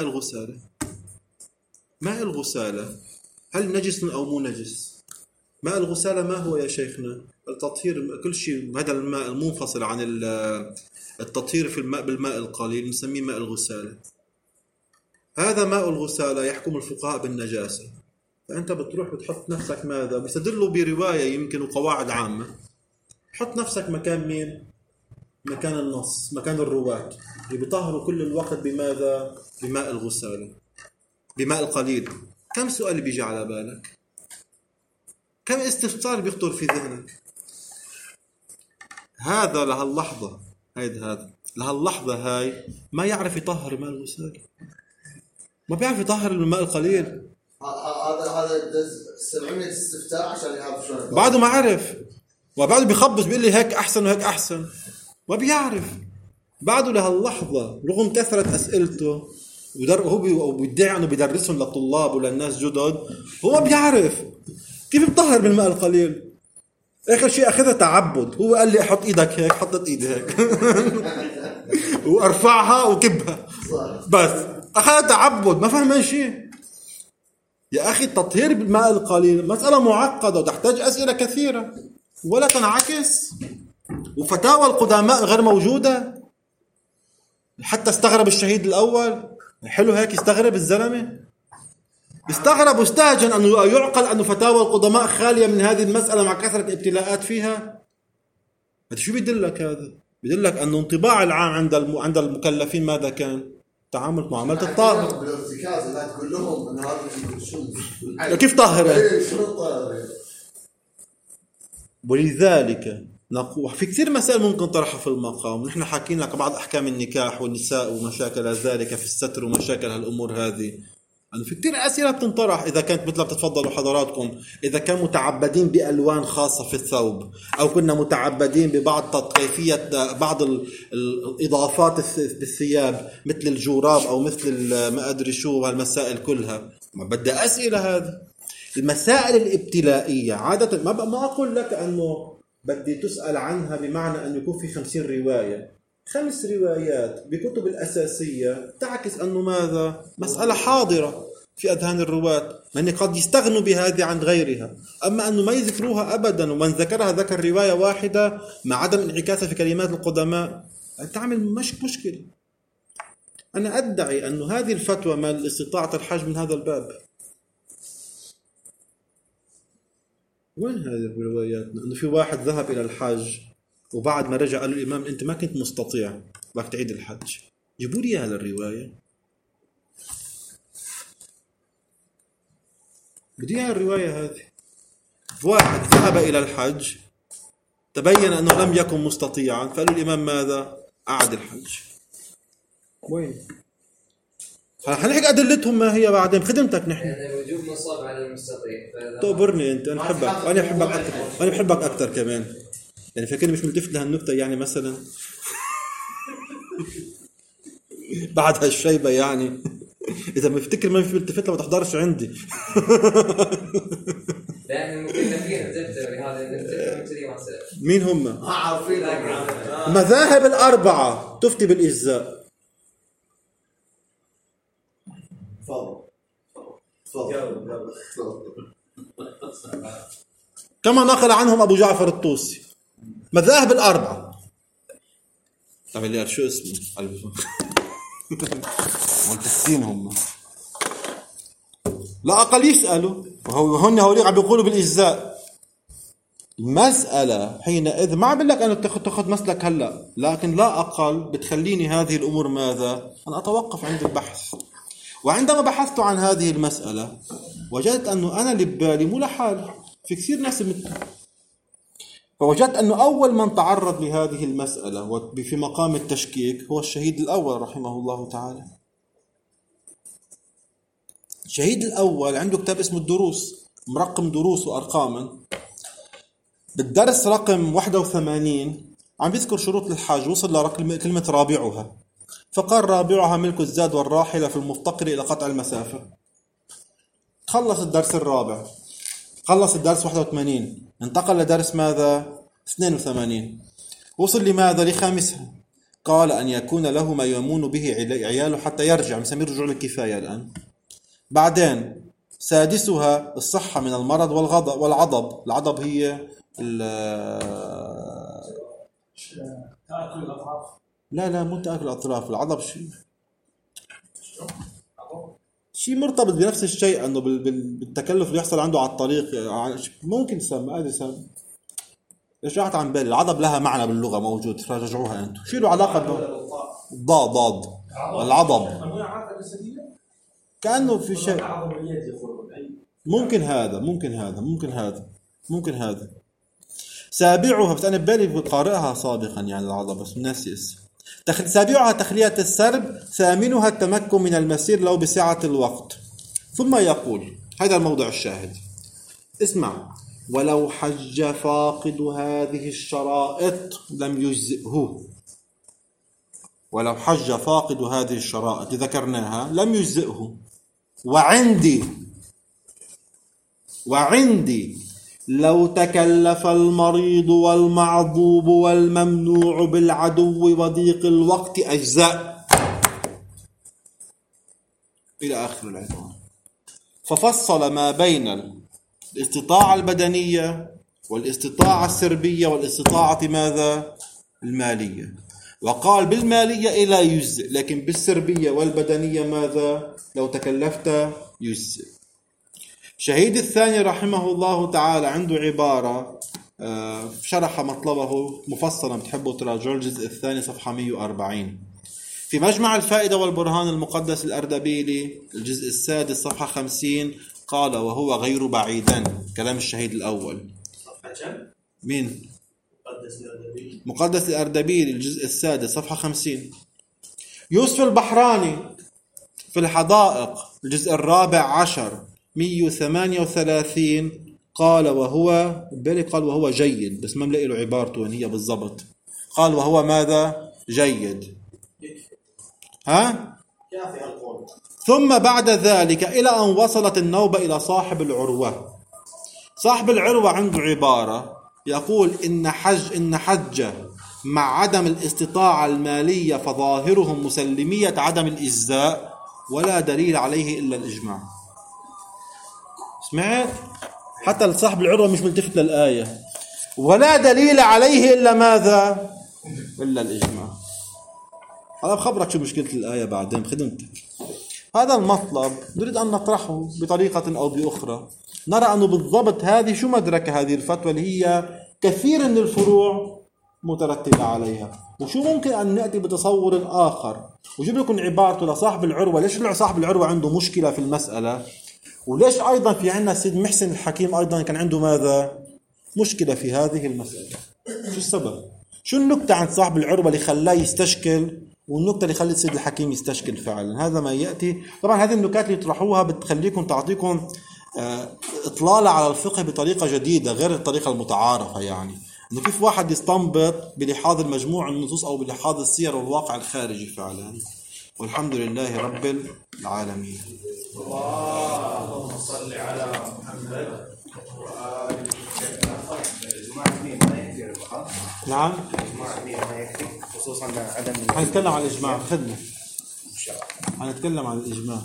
الغسالة هل نجس أو مو نجس؟ ماء الغسالة ما هو يا شيخنا؟ التطهير كل شيء. هذا الماء المنفصل عن التطهير في الماء بالماء القليل نسميه ماء الغسالة. هذا ماء الغسالة يحكم الفقهاء بالنجاسة، فأنت بتروح بتحط نفسك ماذا؟ بيستدلوا برواية يمكن وقواعد عامة، حط نفسك مكان مين؟ مكان النص، مكان الرواة اللي بيطهروا كل الوقت بماذا؟ بماء الغسالة بماء القليل. كم سؤال بيجي على بالك؟ كم استفسار بيخطر في ذهنك؟ هذا لهاللحظة لهاللحظة هاي ما يعرف يطهر ماء الغسالة، ما بيعرف يطهر الماء القليل. هذا سمعنا استفتاء عشان يعرف شلون بعده ما عرف، وبعده بيخبص بيقول لي هيك أحسن وهيك أحسن، ما بيعرف بعده لهاللحظة رغم كثرة أسئلته وهو بيدعي أنه بيدرسهم للطلاب وللناس جدد، هو ما بيعرف كيف بطهر بالماء القليل. آخر شيء أخذها تعبد، هو قال لي أحط إيدك هيك، حطت إيدي هيك وأرفعها وكبها بس أخذ تعبد ما فهم شيء. يا أخي التطهير بالماء القليل مسألة معقدة وتحتاج أسئلة كثيرة ولا تنعكس، وفتاوى القدماء غير موجودة. حتى استغرب الشهيد الأول، حلو هيك يستغرب الزلمة، استغرب واستهجن أنه يعقل أن فتاوى القدماء خالية من هذه المسألة مع كثرة الابتلاءات فيها. هذا شو بيدلك؟ هذا بيدلك أنه انطباع العام عند المكلفين ماذا كان؟ تعامل معاملة الطاهر. بالارتكاز لا تقول لهم أن هذا شو كيف طاهر؟ شو طاهر؟ ولذلك نقول في كثير مسائل ممكن طرحها في المقام. نحن حاكين لك بعض أحكام النكاح والنساء ومشاكل ذلك في الستر ومشاكل هالأمور هذه. يعني في كثير أسئلة بتنطرح إذا كانت مثل بتتفضلوا حضراتكم، إذا كان متعبدين بألوان خاصة في الثوب، أو كنا متعبدين ببعض كيفية بعض الإضافات بالثياب مثل الجوراب أو مثل ما أدري شو هالمسائل كلها. ما بدي أسئلة. هذه المسائل الابتلائية عادة ما أقول لك أنه بدي تسأل عنها بمعنى أن يكون في 50 رواية. 5 روايات بكتب الأساسية تعكس أنه ماذا؟ مسألة حاضرة في أذهان الرواة، يعني قد يستغنوا بهذه عن غيرها. أما أنه ما يذكروها أبدا، ومن ذكرها ذكر رواية واحدة مع عدم انعكاسها في كلمات القدماء، تعمل مشكلة. أنا أدعي أن هذه الفتوى ما استطاعة الحج من هذا الباب. وين هذه الروايات؟ أنه في واحد ذهب إلى الحج وبعد ما رجع قال له الإمام أنت ما كنت مستطيع بدك تعيد الحج. جيبوا لي هذه الرواية، بدي اياها الرواية هذه. واحد ذهب إلى الحج تبين أنه لم يكن مستطيعا، فقال له الإمام ماذا؟ أعد الحج. وين؟ هنحكي أدلتهم ما هي بعدين بخدمتك نحن. يعني وجوب مصاب على المستطيع. تقبرني أنت، أنا بحبك وأنا بحبك أكثر، وأنا بحبك أكثر كمان. يعني فكرني مش ملتفت لهالنكتة يعني مثلا بعد هالشيبة يعني إذا بفتكر ما في ملتفت لما تحضرش عندي. لأن المكلفين زدت بهذا مين هم؟ ما عارفين. المذاهب الأربعة تفتي بالإجزاء. كما نقل عنهم أبو جعفر الطوسي مذاهب الأربعة. طب اللي شو اسمه ملتفتين هم، لا أقل يسألوا وهن هولي عم بيقولوا بالإجزاء. المسألة حينئذ ما عم لك أنا تأخذ مسلك هلأ، لكن لا أقل بتخليني هذه الأمور ماذا؟ أنا أتوقف عند البحث. وعندما بحثت عن هذه المسألة وجدت أنه أنا لبالي مو لحال، في كثير ناس فوجدت أنه أول من تعرض لهذه المسألة في مقام التشكيك هو الشهيد الأول رحمه الله تعالى. الشهيد الأول عنده كتاب اسمه الدروس، مرقم دروس وأرقاما. بالدرس رقم 81 عم بيذكر شروط الحج، وصل لكلمة رابعها، فقال رابعها ملك الزاد والراحلة في المفتقر إلى قطع المسافة. خلص الدرس الرابع، خلص الدرس 81، انتقل لدرس ماذا؟ 82. وصل لماذا؟ لخامسها، قال أن يكون له ما يمون به عياله حتى يرجع، مسمير رجوع الكفاية الآن. بعدين سادسها الصحة من المرض والعضب. العضب هي تأكل الأطراف. لا مو تأكل الأطراف. العضب شيء مرتبط بنفس الشيء، أنه بالتكلف اللي يحصل عنده على الطريق. ممكن سام أدري سام رجعت عن بالي. العضب لها معنى باللغة موجود، رجعوها أنتم. شو له علاقة ضاد العضب كأنه في شيء. ممكن هذا سابعها، بس أنا ببالي بقارئها سابقا يعني العضب، بس ناسي اسم. سابعها تخلية السرب، ثامنها التمكن من المسير لو بسعة الوقت. ثم يقول، هذا الموضع الشاهد، اسمع: ولو حج فاقد هذه الشرائط لم يجزئه. ولو حج فاقد هذه الشرائط ذكرناها لم يجزئه. وعندي لو تكلف المريض والمعذوب والممنوع بالعدو وضيق الوقت أجزاء. إلى آخر العبارة. ففصل ما بين الاستطاعة البدنية والاستطاعة السربية والاستطاعة ماذا؟ المالية. وقال بالمالية إلا يجزئ، لكن بالسربية والبدنية ماذا؟ لو تكلفت يجزئ. شهيد الثاني رحمه الله تعالى عنده عبارة شرح مطلبه مفصلا، بتحبوا تراجعوا الجزء الثاني صفحة 140 في مجمع الفائدة والبرهان المقدس الأردبيلي الجزء السادس صفحة 50. قال وهو غير بعيدا، كلام الشهيد الأول. مين؟ مقدس الأردبيلي الجزء السادس صفحة 50. يوسف البحراني في الحدائق الجزء الرابع عشر 138 قال وهو جيد، بس ما ملاقي له عبارته وين هي بالضبط. قال وهو ماذا؟ جيد. ثم بعد ذلك إلى أن وصلت النوبة إلى صاحب العروة. صاحب العروة عنده عبارة يقول إن حج مع عدم الاستطاعة المالية فظاهرهم مسلمية عدم الإجزاء ولا دليل عليه إلا الإجماع. سمعت؟ حتى صاحب العروة مش ملتفت للآية، ولا دليل عليه إلا ماذا؟ إلا الإجماع. أنا بخبرك شو مشكلة الآية بعدين بخدمتك. هذا المطلب نريد أن نطرحه بطريقة أو بأخرى، نرى أنه بالضبط هذه شو مدرك هذه الفتوى اللي هي كثير من الفروع مترتبة عليها، وشو ممكن أن نأتي بتصور آخر وجيب لكم عبارته لصاحب العروة. ليش صاحب العروة عنده مشكلة في المسألة، وليش أيضا في عندنا السيد محسن الحكيم أيضا كان عنده ماذا؟ مشكلة في هذه المسألة. شو السبب؟ شو النكتة عند صاحب العروة اللي خلاه يستشكل، والنكتة اللي خلت السيد الحكيم يستشكل فعلا؟ هذا ما يأتي. طبعا هذه النكات اللي يطرحوها بتخليكم تعطيكم إطلالة على الفقه بطريقة جديدة غير الطريقة المتعارفة، يعني إنه كيف واحد يستنبط بلحاظ المجموع النصوص أو بلحاظ السير والواقع الخارجي فعلا. والحمد لله رب العالمين. اللهم صل على محمد. نعم. خصوصا عدم هنتكلم عن الإجماع خدمة. هنتكلم عن الإجماع.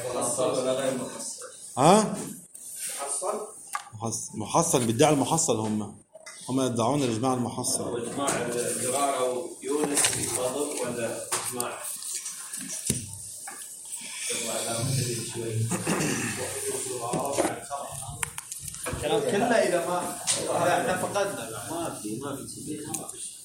محصل بيدعي المحصل، هم يدعون الإجماع المحصل. إجماع الزرارة ويونس فاضل ولا إجماع الكلام كله إذا ما احنا فقدنا ما في